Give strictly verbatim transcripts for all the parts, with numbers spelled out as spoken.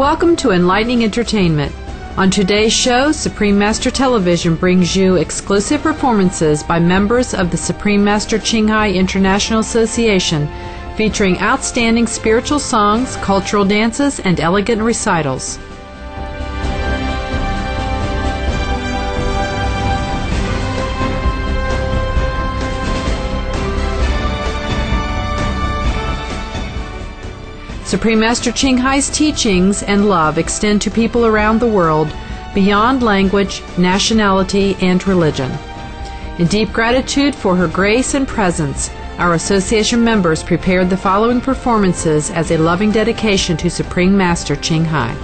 Welcome to Enlightening Entertainment. On today's show, Supreme Master Television brings you exclusive performances by members of the Supreme Master Ching Hai International Association, featuring outstanding spiritual songs, cultural dances, and elegant recitals. Supreme Master Ching Hai's teachings and love extend to people around the world, beyond language, nationality, and religion. In deep gratitude for her grace and presence, our association members prepared the following performances as a loving dedication to Supreme Master Ching Hai.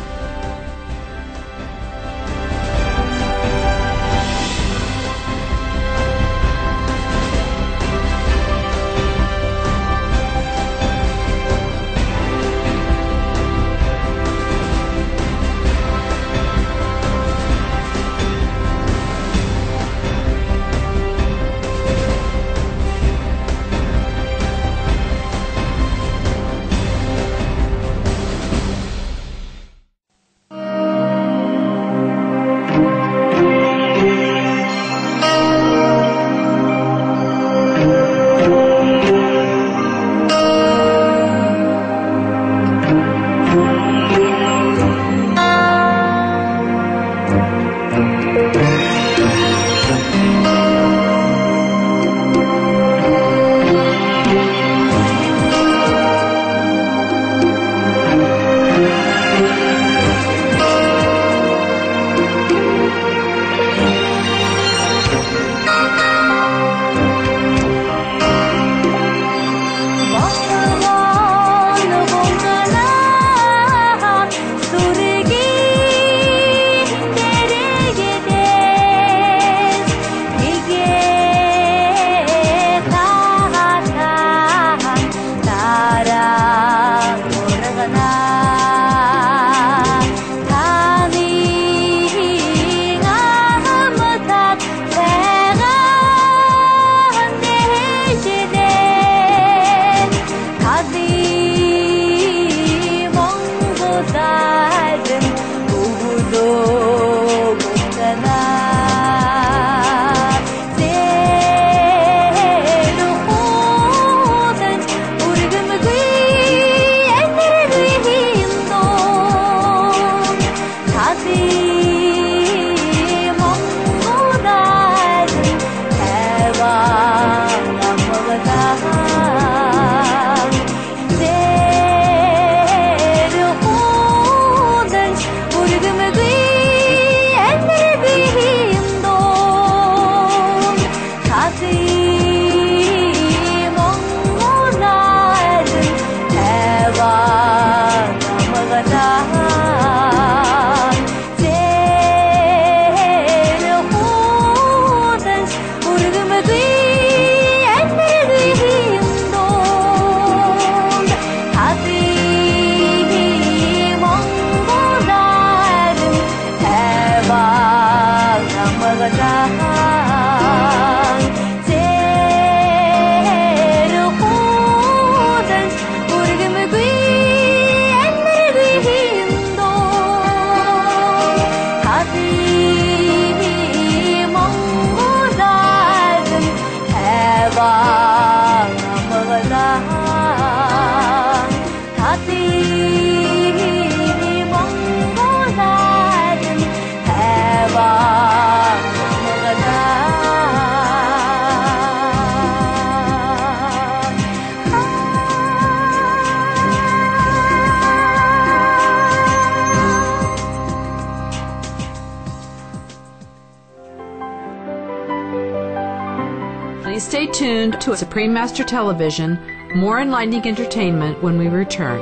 Please stay tuned to Supreme Master Television, more enlightening entertainment when we return.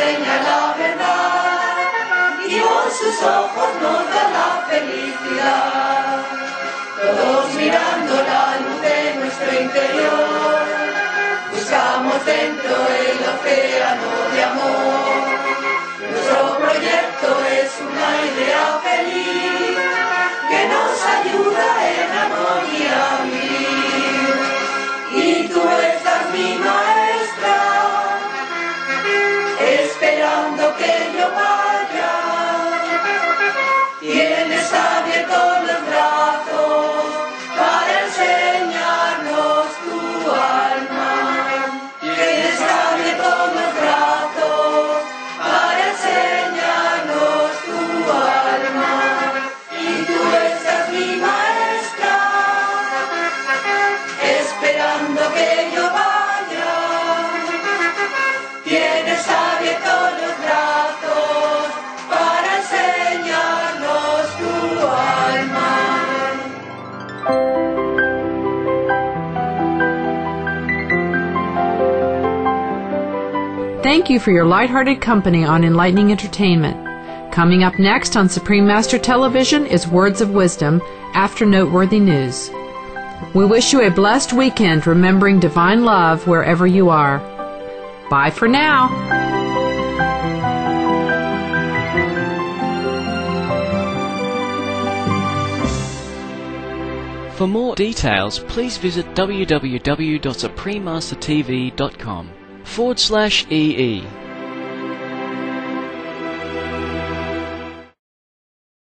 enseña la verdad y con sus ojos nos da la felicidad. Todos mirando la luz de nuestro interior, buscamos dentro el océano de amor. Nuestro proyecto es una idea feliz que nos ayuda en armonía a vivir. Y tú estás mi maestra, esperando que yo vaya. Tienes abiertos los brazos para enseñarnos tu alma. Tienes abiertos los brazos para enseñarnos tu alma. Y tú estás mi maestra, esperando que yo vaya. Tienes abiertos los brazos para enseñarnos tu alma. Thank you for your lighthearted company on Enlightening Entertainment. Coming up next on Supreme Master Television is Words of Wisdom after Noteworthy News. We wish you a blessed weekend remembering divine love wherever you are. Bye for now. For more details, please visit w w w dot supreme master t v dot com forward slash E E.